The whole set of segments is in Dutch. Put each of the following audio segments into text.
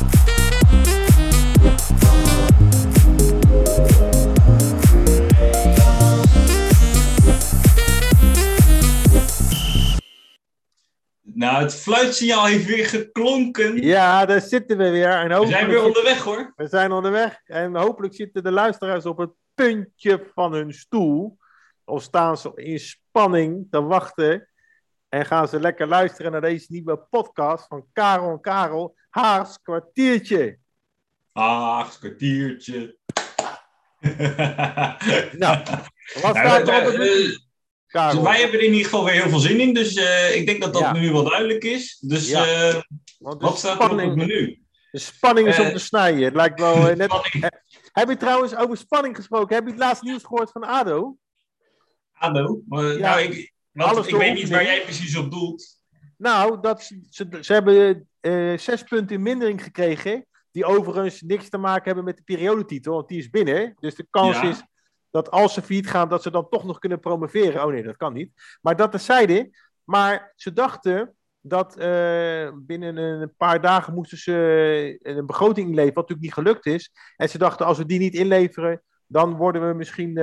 Nou, het fluitsignaal heeft weer geklonken. Ja, daar zitten we weer. En We zijn weer onderweg, hoor. We zijn onderweg. En hopelijk zitten de luisteraars op het puntje van hun stoel. Of staan ze in spanning te wachten. En gaan ze lekker luisteren naar deze nieuwe podcast van Karel en Karel. Haags kwartiertje. Haags kwartiertje. Nou, wat staat er op het menu? Wij hebben er in ieder geval weer heel veel zin in. Dus ik denk dat dat nu wel duidelijk is. Dus wat staat er op het menu? De spanning is op de snijden. Het lijkt wel net... Heb je trouwens over spanning gesproken? Heb je het laatste nieuws gehoord van ADO? ADO? Ja, ik weet niet waar jij precies op doelt. Nou, ze hebben 6 punten in mindering gekregen. Die overigens niks te maken hebben met de periodetitel. Want die is binnen. Dus de kans is dat als ze failliet gaan, dat ze dan toch nog kunnen promoveren. Oh nee, dat kan niet. Maar dat terzijde. Maar ze dachten dat binnen een paar dagen moesten ze een begroting inleveren, wat natuurlijk niet gelukt is. En ze dachten, als we die niet inleveren, dan worden we misschien...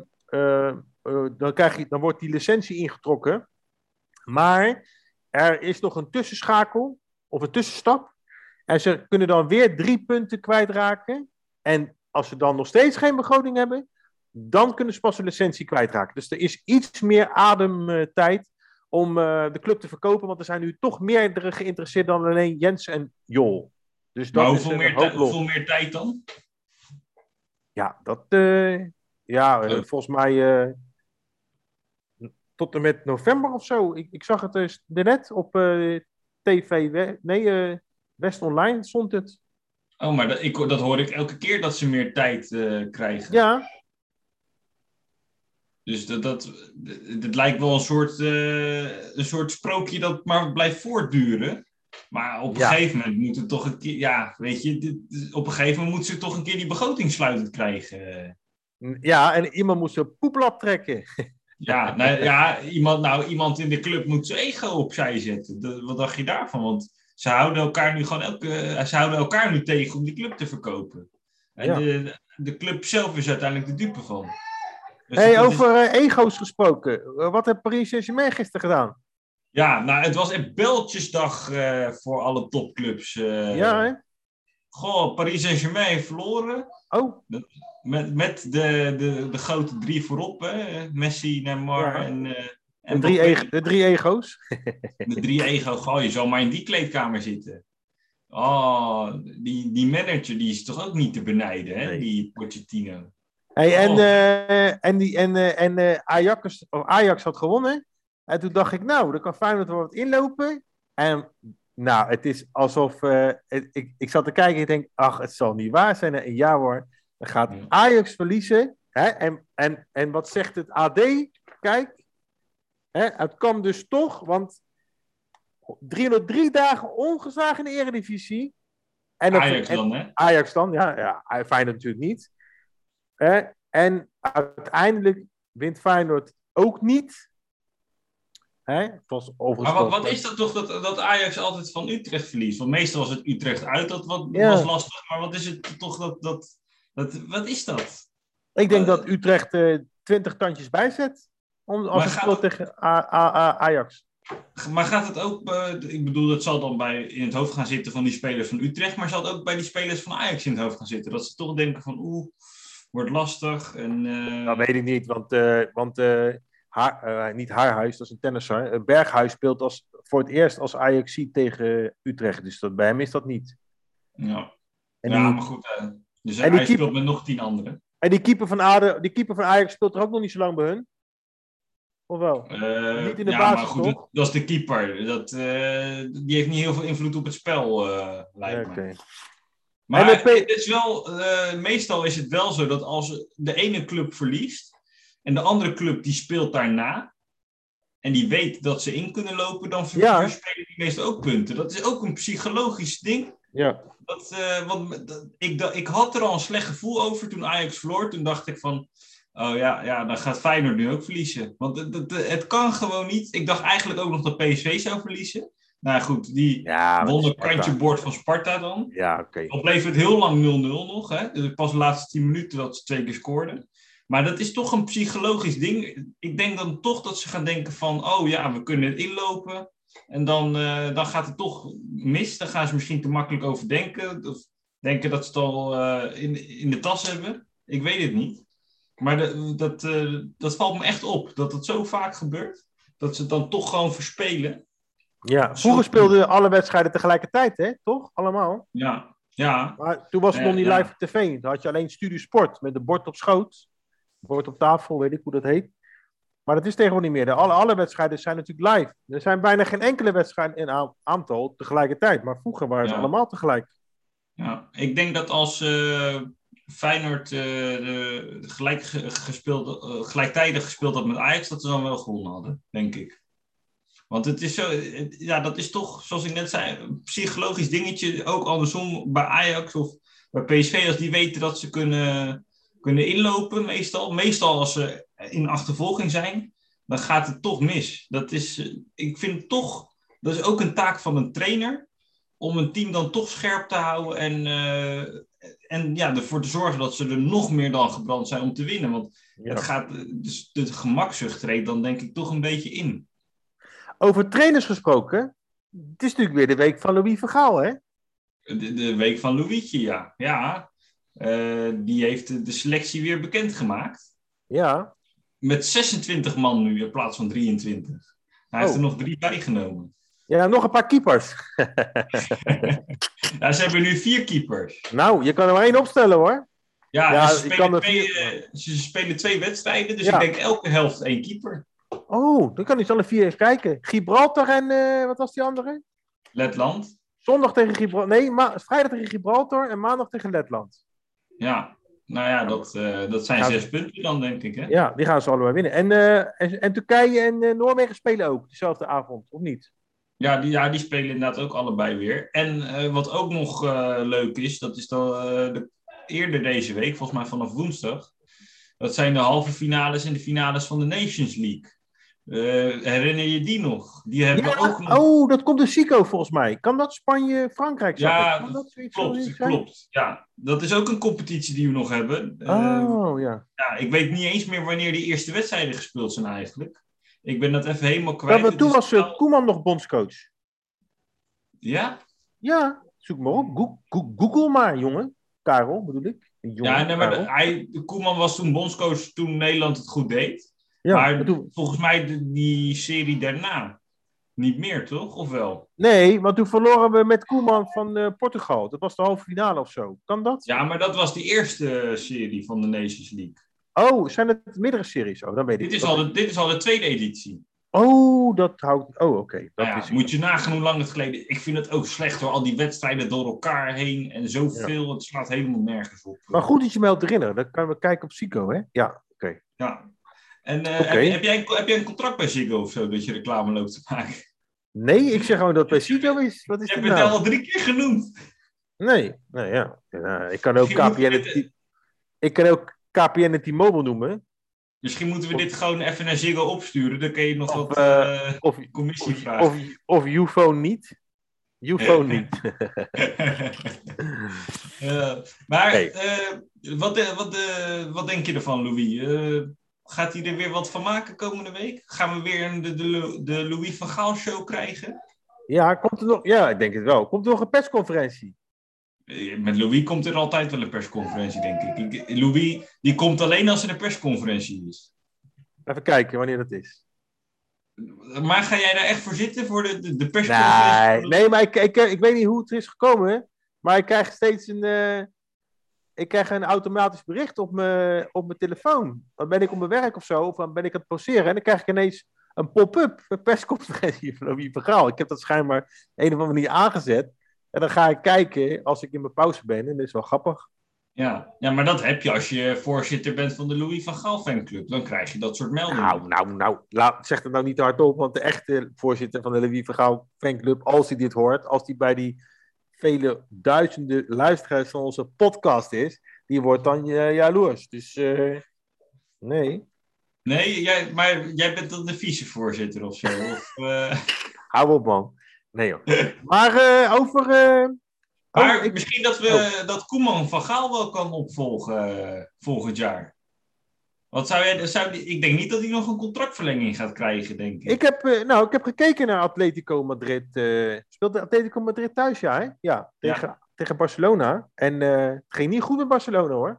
dan wordt die licentie ingetrokken. Maar er is nog een tussenschakel, of een tussenstap. En ze kunnen dan weer 3 punten kwijtraken. En als ze dan nog steeds geen begroting hebben, dan kunnen ze pas een licentie kwijtraken. Dus er is iets meer ademtijd om de club te verkopen. Want er zijn nu toch meerdere geïnteresseerd dan alleen Jens en Jol. Dus dat maar hoeveel meer tijd dan? Ja, volgens mij tot en met november of zo. Ik zag het dus net op TV. West Online stond het. Oh, maar dat hoor ik elke keer dat ze meer tijd krijgen. Ja. Dus dat lijkt wel een soort sprookje dat maar blijft voortduren. Maar op een gegeven moment moet het toch een keer... Ja, weet je, op een gegeven moment moeten ze toch een keer die begroting sluitend krijgen. Ja, en iemand moet zijn poeplap trekken. Ja, iemand in de club moet zijn ego opzij zetten. Wat dacht je daarvan? Want ze houden elkaar nu tegen om die club te verkopen. En de club zelf is uiteindelijk de dupe van. Dus over ego's gesproken. Wat heeft Paris Saint-Germain gisteren gedaan? Ja, nou, het was een beltjesdag voor alle topclubs. Hè? Goh, Paris Saint-Germain heeft verloren. Oh. Met de grote 3 voorop. Hè? Messi, Neymar en de 3 ego's. De 3 ego's. Oh, je zal maar in die kleedkamer zitten. Oh, die manager die is toch ook niet te benijden, hè? Nee. Die Pochettino. Hey, Ajax had gewonnen. En toen dacht ik, dan kan Feyenoord wel wat inlopen. En nou, het is alsof... ik zat te kijken en ik denk, het zal niet waar zijn. Ja hoor, dan gaat Ajax verliezen. Hè? En wat zegt het AD? Kijk, het kwam dus toch, want 303 dagen ongeslagen in de Eredivisie. En Ajax dan, ja. Feyenoord natuurlijk niet. En uiteindelijk wint Feyenoord ook niet. Maar wat is dat toch dat Ajax altijd van Utrecht verliest? Want meestal was het Utrecht uit, dat was lastig. Maar wat is het toch wat is dat? Ik denk dat Utrecht 20 tandjes bijzet. Als het speelt tegen Ajax. Maar gaat het ook, ik bedoel, dat zal dan in het hoofd gaan zitten van die spelers van Utrecht, maar zal het ook bij die spelers van Ajax in het hoofd gaan zitten? Dat ze toch denken van, wordt lastig. Dat weet ik niet, want niet Haarhuis, dat is een tennisser. Berghuis speelt voor het eerst als Ajax tegen Utrecht, dus bij hem is dat niet. Ja, maar goed. Dus hij speelt met nog 10 anderen. En die keeper van Ajax speelt er ook nog niet zo lang bij hun. Of wel? Niet in de basis, maar goed, toch? dat is de keeper. Die heeft niet heel veel invloed op het spel, lijkt me. Maar het is wel, meestal is het wel zo dat als de ene club verliest en de andere club die speelt daarna en die weet dat ze in kunnen lopen, dan spelen die meestal ook punten. Dat is ook een psychologisch ding. Ja. Ik had er al een slecht gevoel over toen Ajax verloor. Toen dacht ik van, dan gaat Feyenoord nu ook verliezen. Want het kan gewoon niet. Ik dacht eigenlijk ook nog dat PSV zou verliezen. Nou goed, die won een kantje boord van Sparta dan. Ja, oké. Dan bleef het heel lang 0-0 nog. Hè? Dus pas de laatste 10 minuten dat ze 2 keer scoorden. Maar dat is toch een psychologisch ding. Ik denk dan toch dat ze gaan denken van... oh ja, we kunnen het inlopen. En dan gaat het toch mis. Dan gaan ze misschien te makkelijk overdenken. Of denken dat ze het al in de tas hebben. Ik weet het niet. Maar dat valt me echt op. Dat het zo vaak gebeurt. Dat ze het dan toch gewoon verspelen. Ja, vroeger speelden alle wedstrijden tegelijkertijd, hè? Toch? Allemaal. Ja. Maar toen was het nog niet live op tv. Dan had je alleen Studio Sport met een bord op schoot. Bord op tafel, weet ik hoe dat heet. Maar dat is tegenwoordig niet meer. Alle wedstrijden zijn natuurlijk live. Er zijn bijna geen enkele wedstrijden in aantal tegelijkertijd. Maar vroeger waren ze allemaal tegelijk. Ja, ik denk dat als Feyenoord gelijktijdig gespeeld had met Ajax, dat ze dan wel gewonnen hadden, denk ik. Want het is zo, dat is toch, zoals ik net zei, een psychologisch dingetje. Ook andersom bij Ajax of bij PSV, als die weten dat ze kunnen inlopen, meestal als ze in achtervolging zijn, dan gaat het toch mis. Ik vind toch, dat is ook een taak van een trainer, om een team dan toch scherp te houden en ervoor te zorgen dat ze er nog meer dan gebrand zijn om te winnen. Want dus de gemakzucht treedt dan denk ik toch een beetje in. Over trainers gesproken, het is natuurlijk weer de week van Louis van Gaal, hè? De week van Louietje, ja. Ja, die heeft de selectie weer bekendgemaakt. Ja. Met 26 man nu in plaats van 23. Hij heeft er nog 3 bijgenomen. Ja, nog een paar keepers. Ja, ze hebben nu 4 keepers. Nou, je kan er maar 1 opstellen, hoor. Ja, ze spelen 2 wedstrijden, dus ik denk elke helft 1 keeper. Oh, dan kan hij alle 4 even kijken. Gibraltar en wat was die andere? Letland. Zondag tegen Gibraltar. Nee, vrijdag tegen Gibraltar en maandag tegen Letland. Ja, nou ja, dat zijn 6 punten dan, denk ik. Hè? Ja, die gaan ze allebei winnen. En Turkije en Noorwegen spelen ook dezelfde avond, of niet? Ja, die spelen inderdaad ook allebei weer. En wat ook nog leuk is, dat is dan eerder deze week, volgens mij vanaf woensdag. Dat zijn de halve finales en de finales van de Nations League. Herinner je die nog? Die hebben ook nog... Oh, dat komt de Zico volgens mij. Kan dat Spanje-Frankrijk zijn? Ja, klopt. Ja, dat is ook een competitie die we nog hebben. Ja. Ja, ik weet niet eens meer wanneer die eerste wedstrijden gespeeld zijn eigenlijk. Ik ben dat even helemaal kwijt. Toen was Koeman nog bondscoach. Ja? Ja, zoek maar op. Google maar, jongen. Karel, bedoel ik. Koeman was toen bondscoach toen Nederland het goed deed. Ja, maar volgens mij die serie daarna niet meer, toch? Of wel? Nee, want toen verloren we met Koeman van Portugal. Dat was de halve finale of zo. Kan dat? Ja, maar dat was de eerste serie van de Nations League. Oh, zijn het meerdere series? Oh, dan weet ik. Dit is al de tweede editie. Oh, dat houdt... Oh, oké. Moet je nagaan hoe lang het geleden... Ik vind het ook slecht hoor, al die wedstrijden door elkaar heen en zoveel. Ja. Het slaat helemaal nergens op. Maar goed dat je me helpt herinneren. Dan kunnen we kijken op Zico, hè? Ja, oké. Ja. En heb jij een contract bij Ziggo of zo, dat je reclame loopt te maken? Nee, ik zeg gewoon dat het bij Ziggo is. Wat is je hebt het al 3 keer genoemd. Nee, ja. Ik kan ook KPN en T-Mobile noemen. Misschien moeten we dit gewoon even naar Ziggo opsturen. Dan kun je nog wat commissie vragen. Of Ufone niet. Ufone niet. Maar wat denk je ervan, Louis? Gaat hij er weer wat van maken komende week? Gaan we weer de Louis van Gaal show krijgen? Ja, komt er nog? Ja, ik denk het wel. Komt er nog een persconferentie? Met Louis komt er altijd wel een persconferentie, denk ik. Louis, die komt alleen als er een persconferentie is. Even kijken wanneer dat is. Maar ga jij daar echt voor zitten, voor de persconferentie? Nee, maar ik weet niet hoe het is gekomen. Maar ik krijg steeds een automatisch bericht op mijn telefoon. Dan ben ik op mijn werk of zo, of dan ben ik aan het poseren. En dan krijg ik ineens een pop-up, een persconferentie van Louis van Gaal. Ik heb dat schijnbaar een of andere manier aangezet. En dan ga ik kijken als ik in mijn pauze ben. En dat is wel grappig. Ja, maar dat heb je als je voorzitter bent van de Louis van Gaal fanclub. Dan krijg je dat soort meldingen. Nou, zeg het nou niet hardop. Want de echte voorzitter van de Louis van Gaal fanclub, als hij dit hoort, als hij bij die vele duizenden luisteraars van onze podcast is, die wordt dan jaloers. Dus nee. Nee, maar jij bent dan de vicevoorzitter of zo? Hou op, man. Nee joh. Maar over... Maar misschien dat Koeman Van Gaal wel kan opvolgen volgend jaar. Wat ik denk niet dat hij nog een contractverlenging gaat krijgen, denk ik. Ik heb gekeken naar Atletico Madrid. Speelde Atletico Madrid thuis, ja? Hè? Ja, tegen Barcelona. En het ging niet goed met Barcelona, hoor.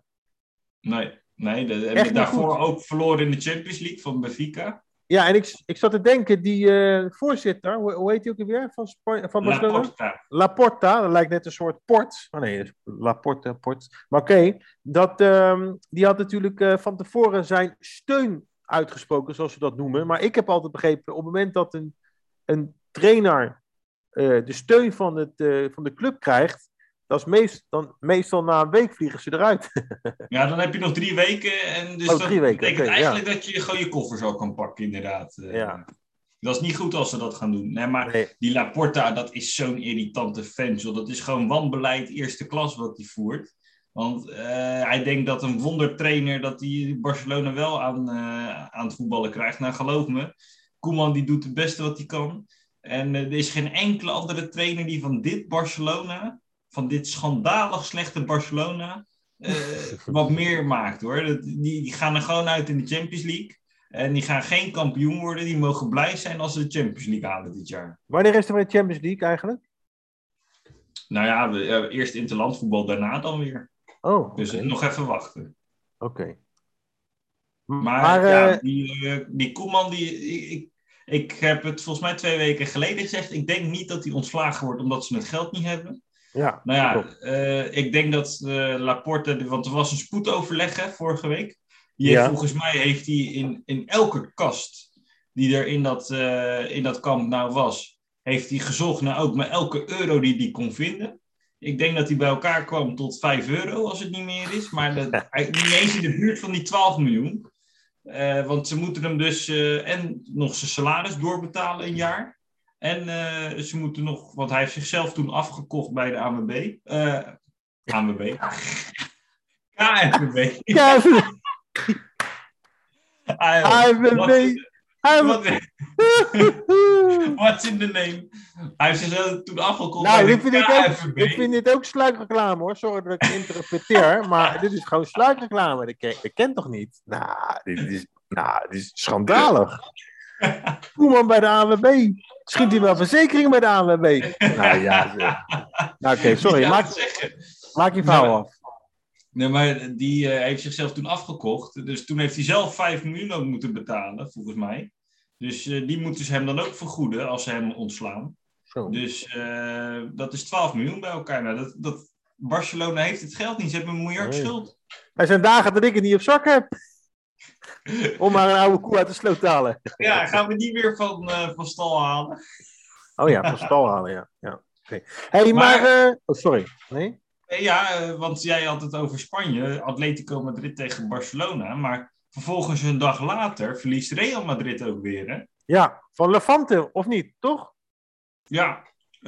Nee, hebben daarvoor ook verloren in de Champions League van Benfica. Ja, en ik zat te denken, die voorzitter, hoe heet hij ook weer van Barcelona? Laporta, dat lijkt net een soort port. Oh nee, Laporta, port. Maar oké, die had natuurlijk van tevoren zijn steun uitgesproken, zoals ze dat noemen. Maar ik heb altijd begrepen, op het moment dat een trainer de steun van de club krijgt, dat is meestal na een week vliegen ze eruit. Ja, dan heb je nog 3 weken. En dus 3 weken. Dat betekent eigenlijk dat je gewoon je koffers al kan pakken, inderdaad. Ja. Dat is niet goed als ze dat gaan doen. Nee, maar die Laporta, dat is zo'n irritante vent. Dat is gewoon wanbeleid eerste klas wat hij voert. Want hij denkt dat een wondertrainer, dat hij Barcelona wel aan het voetballen krijgt. Nou, geloof me, Koeman die doet het beste wat hij kan. En er is geen enkele andere trainer die van dit Barcelona, van dit schandalig slechte Barcelona, wat meer maakt, hoor. Die gaan er gewoon uit in de Champions League. En die gaan geen kampioen worden. Die mogen blij zijn als ze de Champions League halen dit jaar. Wanneer is er weer de Champions League eigenlijk? Nou ja, eerst interlandvoetbal, daarna dan weer. Oh, okay. Dus nog even wachten. Oké. Maar ja, die Koeman, ik heb het volgens mij 2 weken geleden gezegd. Ik denk niet dat hij ontslagen wordt omdat ze het geld niet hebben. Ja, nou ja, ik denk dat Laporte, want er was een spoedoverleg vorige week. Volgens mij heeft hij in elke kast die er in dat kamp nou was, heeft hij gezocht naar ook maar elke euro die hij kon vinden. Ik denk dat hij bij elkaar kwam tot €5 als het niet meer is. Maar niet eens in de buurt van die 12 miljoen. Want ze moeten hem dus en nog zijn salaris doorbetalen een jaar. En ze moeten nog, want hij heeft zichzelf toen afgekocht bij de ANWB. ANWB. KNVB. ANWB. What's in the name? Hij heeft zichzelf toen afgekocht bij de KNVB. Ik vind dit ook sluikreclame, hoor. Sorry dat ik interpreteer, maar dit is gewoon sluikreclame. Dat kent toch niet? Dit is schandalig. Koeman bij de ANWB. Schiet hij wel verzekering bij de ANWB? Oké, sorry. Maak je verhaal af. Nee, maar die heeft zichzelf toen afgekocht. Dus toen heeft hij zelf 5 miljoen ook moeten betalen, volgens mij. Dus die moeten ze hem dan ook vergoeden als ze hem ontslaan. Zo. Dus dat is 12 miljoen bij elkaar. Nou, Barcelona heeft het geld niet. Ze hebben 1 miljard schuld. Er zijn dagen dat ik het niet op zak heb. Om maar een oude koe uit de sloot te halen. Ja, gaan we die weer van stal halen? Oh ja, van stal halen, ja. Okay. Hey, maar sorry. Nee? Ja, want jij had het over Spanje. Atletico Madrid tegen Barcelona. Maar vervolgens een dag later verliest Real Madrid ook weer, hè? Ja, van Levante, of niet? Toch? Ja.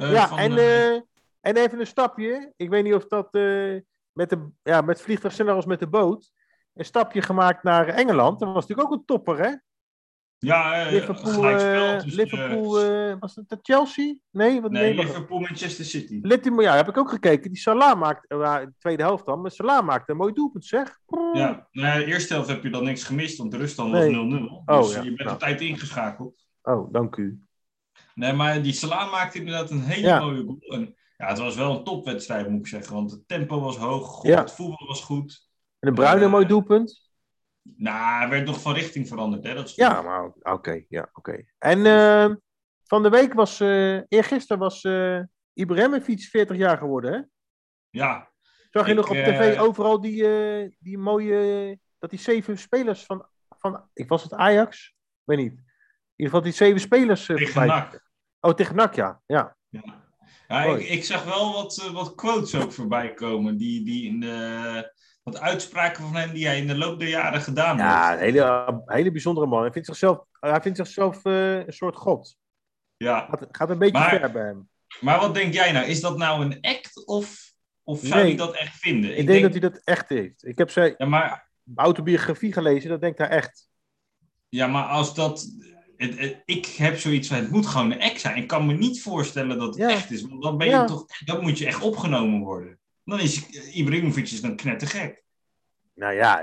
En even een stapje. Ik weet niet of dat met vliegtuig sneller als met de boot. Een stapje gemaakt naar Engeland. Dat was natuurlijk ook een topper, hè? Ja, Liverpool, was het Chelsea? Nee, Liverpool, Manchester City. Ja, heb ik ook gekeken. Die Salah maakte, de tweede helft dan, maar Salah maakte een mooi doelpunt, zeg. Ja, de eerste helft heb je dan niks gemist, want de ruststand was 0-0. Dus je bent op tijd ingeschakeld. Oh, dank u. Nee, maar die Salah maakte inderdaad een hele mooie goal. En ja, het was wel een topwedstrijd, moet ik zeggen. Want het tempo was hoog, het voetbal was goed. En de Bruyne een mooi doelpunt. Nou, er werd nog van richting veranderd, hè? Dat is ja, maar oké. En van de week eergisteren was Ibrahimovic 40 jaar geworden, hè? Ja. Zag je nog op tv overal die mooie, dat die 7 spelers van was het Ajax? Ik weet niet. In ieder geval die 7 spelers. Tegen NAC. Oh, tegen NAC, ja. Ja, ik zag wel wat quotes ook voorbij komen, die in de... Wat uitspraken van hem die hij in de loop der jaren gedaan heeft. Ja, een hele bijzondere man. Hij vindt zichzelf een soort god. Ja. Gaat een beetje ver bij hem. Maar wat denk jij nou? Is dat nou een act of zou hij dat echt vinden? Ik denk dat hij dat echt heeft. Ik heb zijn autobiografie gelezen, dat denkt hij echt. Ja, maar als dat... ik heb zoiets van, het moet gewoon een act zijn. Ik kan me niet voorstellen dat het echt is. Want dan ben je toch, dan moet je echt opgenomen worden. Dan is Ibrahimovic dan knettergek. Nou ja,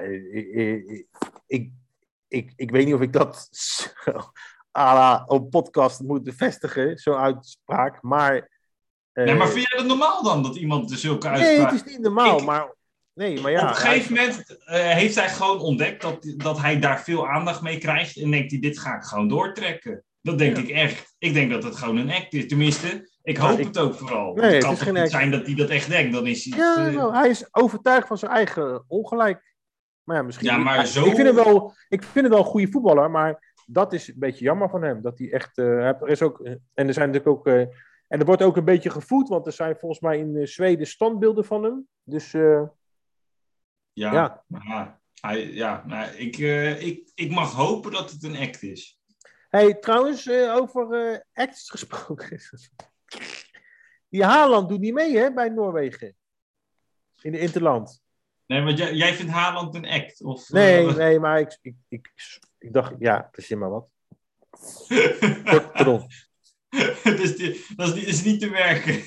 ik weet niet of ik dat op podcast moet bevestigen, zo'n uitspraak, maar... nee, maar vind jij dat normaal dan, dat iemand zulke uitspraken... Nee, het is niet normaal, maar ja... Op een gegeven moment heeft hij gewoon ontdekt dat hij daar veel aandacht mee krijgt en denkt hij, dit ga ik gewoon doortrekken. Dat denk ik echt. Ik denk dat het gewoon een act is. Tenminste, ik hoop het ook vooral. Nee, het kan toch niet zijn dat hij dat echt denkt. Dan is hij... Ja, hij is overtuigd van zijn eigen ongelijk. Maar ja, misschien... Ja, maar zo... Ik vind het wel een goede voetballer, maar dat is een beetje jammer van hem. Dat hij echt... er is ook... En er zijn natuurlijk ook... en er wordt ook een beetje gevoed, want er zijn volgens mij in Zweden standbeelden van hem. Dus... ik mag hopen dat het een act is. Hey, trouwens, over acts gesproken. Die Haaland doet niet mee, hè, bij Noorwegen. In de Interland. Nee, maar jij vindt Haaland een act? Of, nee, maar ik dacht, ja, verzin maar wat. Dat is niet te werken.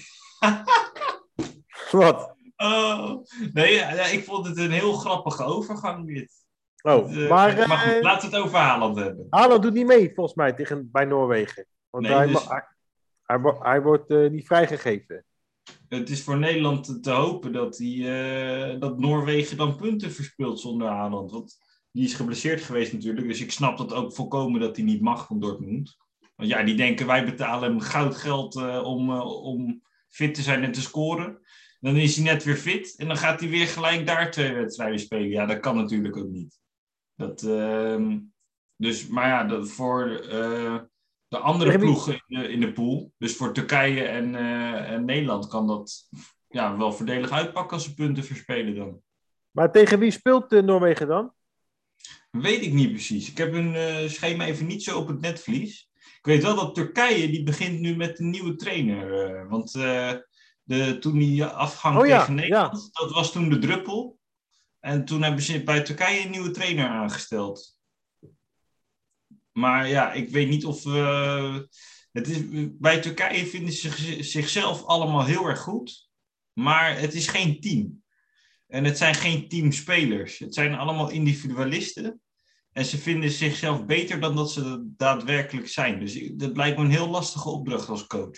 Wat? Oh, nee, ik vond het een heel grappige overgang dit. Maar goed, laten we het over Haaland hebben. Haaland doet niet mee, volgens mij, bij Noorwegen. Want hij wordt niet vrijgegeven. Het is voor Nederland te hopen dat Noorwegen dan punten verspeelt zonder Haaland. Want die is geblesseerd geweest natuurlijk. Dus ik snap dat ook volkomen dat hij niet mag van Dortmund. Want ja, die denken wij betalen hem goudgeld om fit te zijn en te scoren. Dan is hij net weer fit en dan gaat hij weer gelijk daar 2 wedstrijden spelen. Ja, dat kan natuurlijk ook niet. Maar ja, voor de andere ploegen in de pool, dus voor Turkije en Nederland, kan dat wel voordelig uitpakken als ze punten verspelen dan. Maar tegen wie speelt Noorwegen dan? Weet ik niet precies. Ik heb hun schema even niet zo op het netvlies. Ik weet wel dat Turkije, die begint nu met een nieuwe trainer. Want toen die afgang tegen Nederland, dat was toen de druppel. En toen hebben ze bij Turkije een nieuwe trainer aangesteld. Maar ja, ik weet niet of... bij Turkije vinden ze zichzelf allemaal heel erg goed. Maar het is geen team. En het zijn geen teamspelers. Het zijn allemaal individualisten. En ze vinden zichzelf beter dan dat ze daadwerkelijk zijn. Dus dat lijkt me een heel lastige opdracht als coach.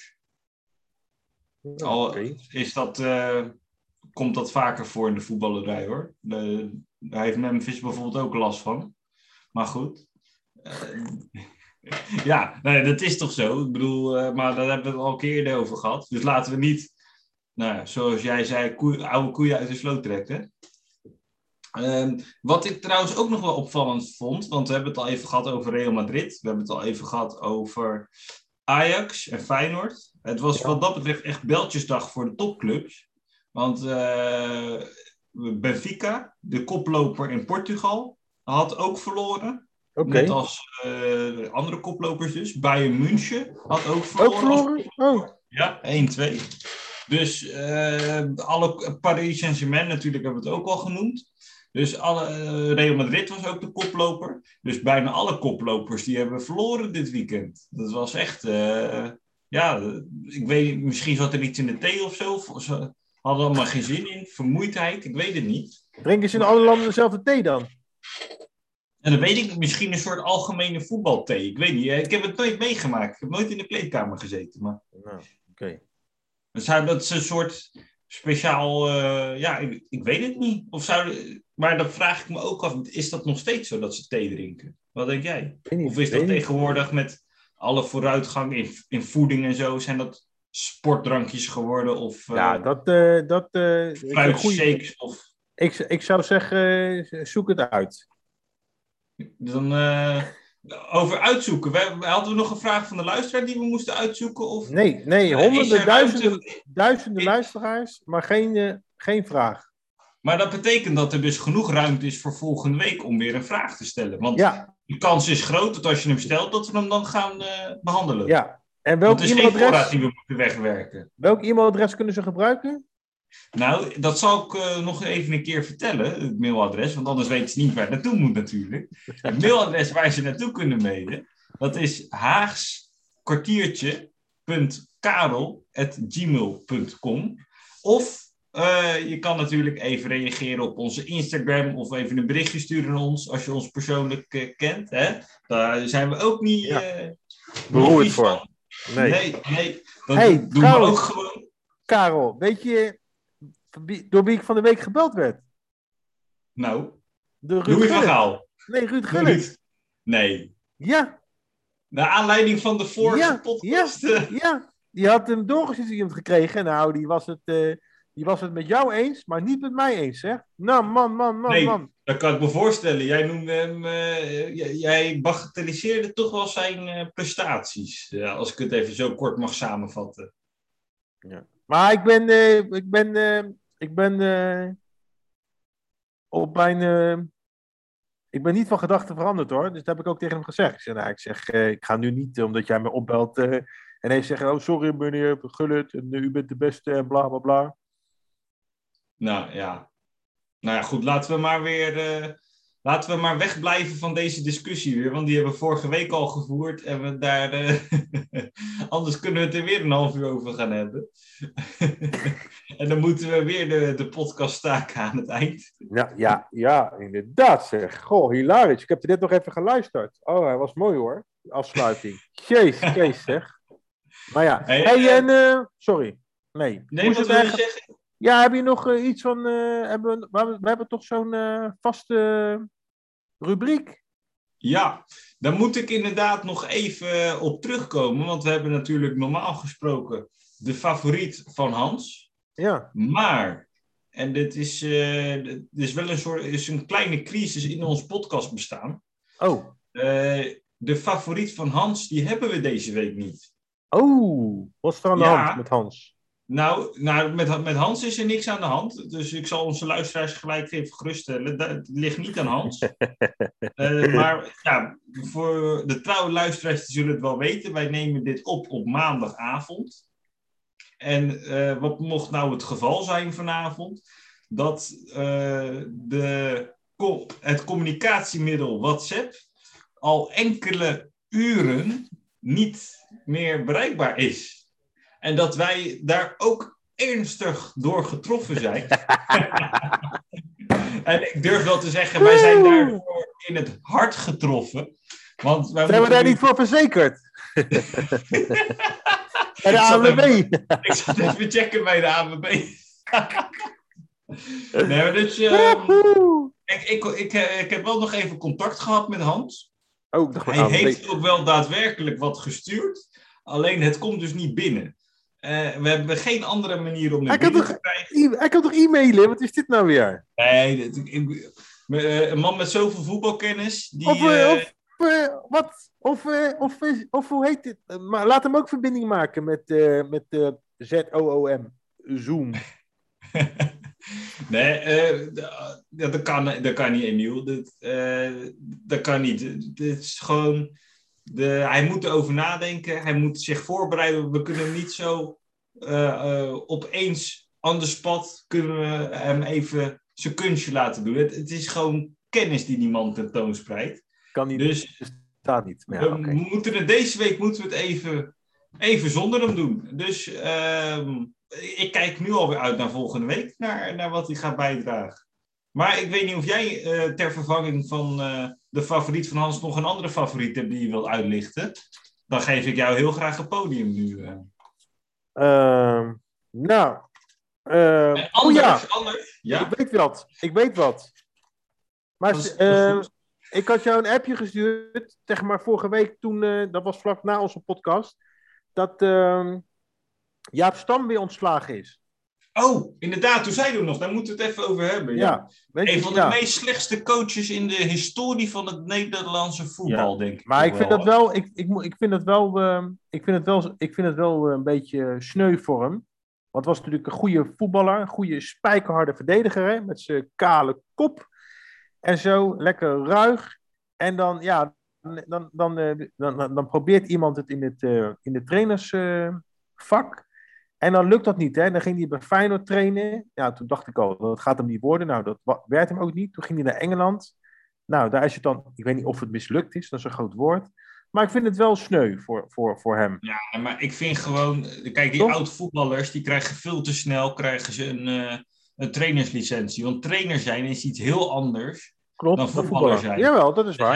Komt dat vaker voor in de voetballerij, hoor. Daar heeft Memphis bijvoorbeeld ook last van. Maar goed. Dat is toch zo. Ik bedoel, maar daar hebben we het al een keer eerder over gehad. Dus laten we niet, zoals jij zei, oude koeien uit de sloot trekken. Wat ik trouwens ook nog wel opvallend vond, want we hebben het al even gehad over Real Madrid. We hebben het al even gehad over Ajax en Feyenoord. Het was wat dat betreft echt beltjesdag voor de topclubs. Want Benfica, de koploper in Portugal, had ook verloren. Net als andere koplopers dus. Bayern München had ook verloren. Ja, 1-2. Dus alle Paris Saint-Germain natuurlijk hebben we het ook al genoemd. Dus Real Madrid was ook de koploper. Dus bijna alle koplopers die hebben verloren dit weekend. Dat was echt... ik weet niet, misschien zat er iets in de thee of zo. Ze hadden allemaal geen zin in. Vermoeidheid, ik weet het niet. Drinken ze in alle landen dezelfde thee dan? En dan weet ik misschien een soort algemene voetbalthee. Ik weet niet, ik heb het nooit meegemaakt. Ik heb nooit in de kleedkamer gezeten. Maar... Dat is een soort speciaal... ik weet het niet. Maar dan vraag ik me ook af, is dat nog steeds zo dat ze thee drinken? Wat denk jij? Of is dat tegenwoordig met alle vooruitgang in voeding en zo, zijn dat sportdrankjes geworden? Of fruitshakes? Ik zou zeggen, zoek het uit. Dan over uitzoeken. Hadden we nog een vraag van de luisteraar die we moesten uitzoeken? Of... Nee, duizenden luisteraars, maar geen vraag. Maar dat betekent dat er dus genoeg ruimte is voor volgende week om weer een vraag te stellen. Want de kans is groot dat als je hem stelt, dat we hem dan gaan behandelen. Ja. En welk e-mailadres? Geen voorraad die we moeten wegwerken. Welk e-mailadres kunnen ze gebruiken? Nou, dat zal ik nog even een keer vertellen, het mailadres. Want anders weten ze niet waar het naartoe moet natuurlijk. Het mailadres waar ze naartoe kunnen mailen Dat is haagskwartiertje.karel@gmail.com. Of je kan natuurlijk even reageren op onze Instagram of even een berichtje sturen naar ons als je ons persoonlijk kent. Hè? Daar zijn we ook niet beroerd voor. Nee. Dat doen we ook gewoon. Karel, weet je door wie ik van de week gebeld werd? Nou, Louis van Gaal. Nee, Ruud Gullit. Nee. Ja. Naar aanleiding van de vorige podcast. Ja, die had hem doorgestuurd gekregen. Nou, die was het met jou eens, maar niet met mij eens, hè? Nou, man. Dat kan ik me voorstellen. Jij noemde hem... jij bagatelliseerde toch wel zijn prestaties. Als ik het even zo kort mag samenvatten. Ja. Maar ik ben op mijn... ik ben niet van gedachten veranderd, hoor. Dus dat heb ik ook tegen hem gezegd. Ik ga nu niet, omdat jij me opbelt... en hij zegt, oh, sorry meneer Gullit, en u bent de beste en bla, bla, bla. Nou ja, goed, laten we maar wegblijven van deze discussie weer, want die hebben we vorige week al gevoerd en we daar, anders kunnen we het er weer een half uur over gaan hebben. En dan moeten we weer de podcast staken aan het eind. Ja, inderdaad zeg. Goh, hilarisch. Ik heb er net nog even geluisterd. Oh, hij was mooi hoor, de afsluiting. Jezus zeg. Maar ja, sorry. Nee, wat wil je zeggen? Ja, heb je nog iets van... we hebben toch zo'n vaste rubriek? Ja, daar moet ik inderdaad nog even op terugkomen. Want we hebben natuurlijk normaal gesproken de favoriet van Hans. Ja. Maar, en dit is wel een kleine crisis in ons podcast bestaan. Oh. De favoriet van Hans, die hebben we deze week niet. Oh, wat is er aan de hand met Hans? Nou met Hans is er niks aan de hand. Dus ik zal onze luisteraars gelijk even geruststellen. Het ligt niet aan Hans. Maar ja, voor de trouwe luisteraars die zullen het wel weten. Wij nemen dit op maandagavond. En wat mocht nou het geval zijn vanavond? Dat het communicatiemiddel WhatsApp al enkele uren niet meer bereikbaar is. En dat wij daar ook ernstig door getroffen zijn. En ik durf wel te zeggen, wij zijn daarvoor in het hart getroffen. Want zijn we daar niet voor verzekerd? Bij de ANWB. Ik zat even checken bij de ANWB. Nee, maar dus, ik heb wel nog even contact gehad met Hans. Hij heeft ook wel daadwerkelijk wat gestuurd. Alleen het komt dus niet binnen. We hebben geen andere manier om het binnen te krijgen. Hij kan toch e-mailen? Wat is dit nou weer? Nee, een man met zoveel voetbalkennis. Die, Of hoe heet dit? Maar laat hem ook verbinding maken met ZOOM. Zoom. Nee, dat kan niet, Emiel. Dat kan niet. Dit is gewoon... hij moet erover nadenken. Hij moet zich voorbereiden. We kunnen hem niet zo opeens on the spot kunnen we hem even zijn kunstje laten doen. Het is gewoon kennis die man tentoonspreidt. Kan niet. Dus staat niet. Ja, deze week moeten we het even zonder hem doen. Dus ik kijk nu alweer uit naar volgende week. Naar wat hij gaat bijdragen. Maar ik weet niet of jij ter vervanging van de favoriet van Hans nog een andere favoriet hebt die je wilt uitlichten. Dan geef ik jou heel graag een podium nu. Anders? Ja? Ik weet wat. Maar ik had jou een appje gestuurd, zeg maar vorige week toen, dat was vlak na onze podcast, dat Jaap Stam weer ontslagen is. Oh, inderdaad, toen zei je nog, daar moeten we het even over hebben. Ja. Een van de meest slechtste coaches in de historie van het Nederlandse voetbal, denk ik. Maar ik vind dat wel, ik vind het wel een beetje sneu voor hem. Want het was natuurlijk een goede voetballer, een goede spijkerharde verdediger, hè, met zijn kale kop en zo, lekker ruig. En dan, ja, dan probeert iemand het in het trainersvak. En dan lukt dat niet, hè. Dan ging hij bij Feyenoord trainen. Ja, toen dacht ik al, dat gaat hem niet worden. Nou, dat werd hem ook niet. Toen ging hij naar Engeland. Nou, daar is het dan... Ik weet niet of het mislukt is, dat is een groot woord. Maar ik vind het wel sneu voor hem. Ja, maar ik vind gewoon... Kijk, die oud-voetballers, die krijgen veel te snel een trainerslicentie. Want trainer zijn is iets heel anders dan voetballer zijn. Jawel, dat is waar.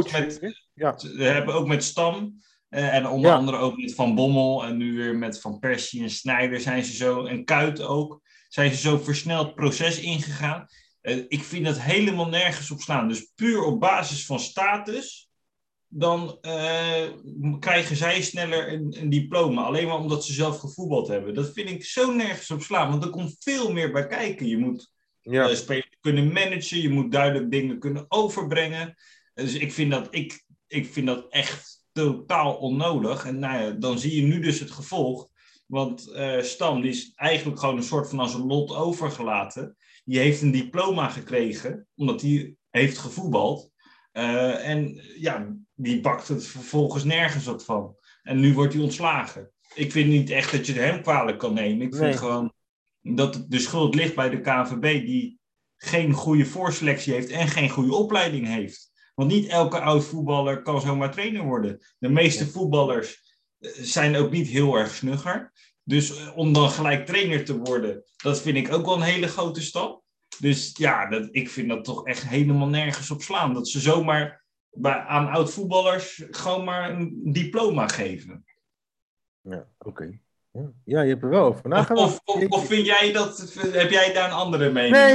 We hebben ook met Stam... en onder andere ook met Van Bommel en nu weer met Van Persie en Sneijder zijn ze zo, en Kuyt ook, zijn ze zo versneld proces ingegaan. Ik vind dat helemaal nergens op slaan. Dus puur op basis van status, dan krijgen zij sneller een diploma. Alleen maar omdat ze zelf gevoetbald hebben. Dat vind ik zo nergens op slaan, want er komt veel meer bij kijken. Je moet spelers kunnen managen, je moet duidelijk dingen kunnen overbrengen. Dus ik vind dat echt totaal onnodig. En nou ja, dan zie je nu dus het gevolg. Want Stam, die is eigenlijk gewoon een soort van als een lot overgelaten. Die heeft een diploma gekregen, omdat hij heeft gevoetbald. En ja, die pakt het vervolgens nergens op van. En nu wordt hij ontslagen. Ik vind niet echt dat je hem kwalijk kan nemen. Ik vind gewoon dat de schuld ligt bij de KNVB, die geen goede voorselectie heeft en geen goede opleiding heeft. Want niet elke oud voetballer kan zomaar trainer worden. De meeste voetballers zijn ook niet heel erg snugger. Dus om dan gelijk trainer te worden, dat vind ik ook wel een hele grote stap. Dus ja, ik vind dat toch echt helemaal nergens op slaan. Dat ze zomaar aan oud voetballers gewoon maar een diploma geven. Ja, oké. Ja, je hebt er wel over nagedacht. Of vind jij dat? Heb jij daar een andere mening? Nee,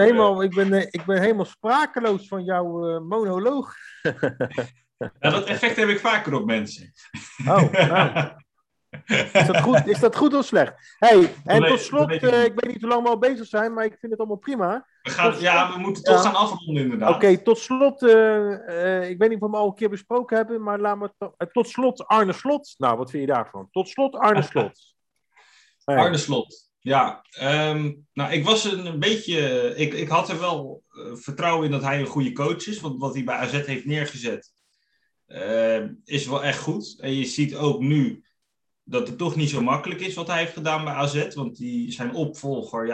ik ben helemaal sprakeloos van jouw monoloog. Ja, dat effect heb ik vaker op mensen. Oh, nou. Is dat goed of slecht? Hey, en tot slot, ik weet niet hoe lang we al bezig zijn, maar ik vind het allemaal prima. We moeten toch gaan afronden inderdaad. Oké, tot slot, ik weet niet of we hem al een keer besproken hebben, maar laten we tot slot Arne Slot. Nou, wat vind je daarvan? Tot slot Arne Slot. Hey. Arne Slot, ja. Nou, ik was een beetje... Ik had er wel vertrouwen in dat hij een goede coach is, want wat hij bij AZ heeft neergezet is wel echt goed. En je ziet ook nu dat het toch niet zo makkelijk is wat hij heeft gedaan bij AZ. Want zijn opvolger,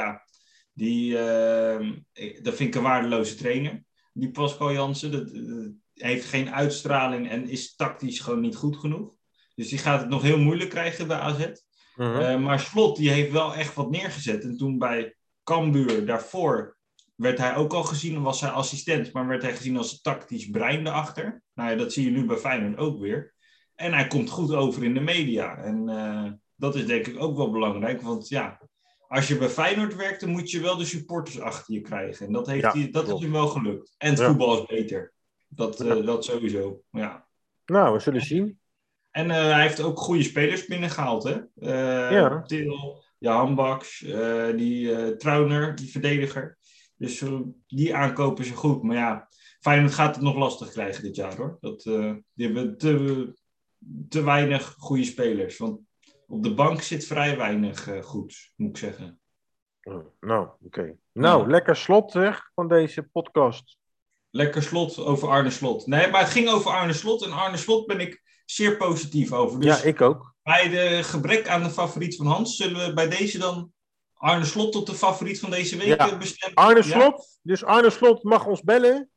dat vind ik een waardeloze trainer. Die Pascal Jansen. Dat heeft geen uitstraling en is tactisch gewoon niet goed genoeg. Dus die gaat het nog heel moeilijk krijgen bij AZ. Uh-huh. Maar Slot, die heeft wel echt wat neergezet. En toen bij Cambuur daarvoor werd hij ook al gezien, was hij assistent, maar werd hij gezien als een tactisch brein erachter. Nou ja, dat zie je nu bij Feyenoord ook weer. En hij komt goed over in de media. En dat is denk ik ook wel belangrijk. Want ja, als je bij Feyenoord werkt, dan moet je wel de supporters achter je krijgen. En dat is hem wel gelukt. En het voetbal is beter. Dat sowieso, ja. Nou, we zullen zien. En hij heeft ook goede spelers binnengehaald, hè? Til, Jan Baks, Trauner, die verdediger. Dus die aankopen ze goed. Maar ja, Feyenoord gaat het nog lastig krijgen dit jaar, hoor. Die hebben te weinig goede spelers. Want op de bank zit vrij weinig goeds, moet ik zeggen. Nou, oké. Nou, lekker slot zeg van deze podcast. Lekker slot over Arne Slot. Nee, maar het ging over Arne Slot. En Arne Slot ben ik zeer positief over. Dus ja, ik ook. Bij de gebrek aan de favoriet van Hans, zullen we bij deze dan Arne Slot tot de favoriet van deze week bestemmen? Arne Slot. Dus Arne Slot mag ons bellen.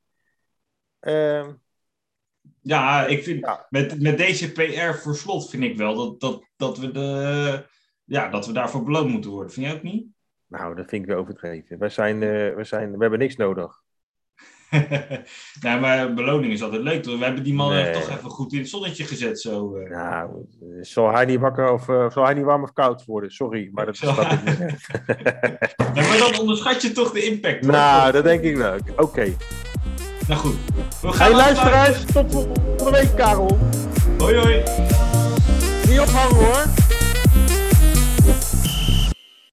Ja, ik vind met deze PR voor Slot vind ik wel dat we daarvoor beloond moeten worden. Vind jij ook niet? Nou, dat vind ik weer overdreven. We hebben niks nodig. Nee, maar beloning is altijd leuk. Toch? We hebben die man toch even goed in het zonnetje gezet. Zo. Nou, zal hij niet wakker of zal hij niet warm of koud worden? Sorry, maar dat staat ik niet. Maar dan onderschat je toch de impact. Nou, dat denk ik wel. Oké. Nou goed. We gaan luisteraars, tot volgende week, Karel. Hoi hoi. Niet ophangen hoor.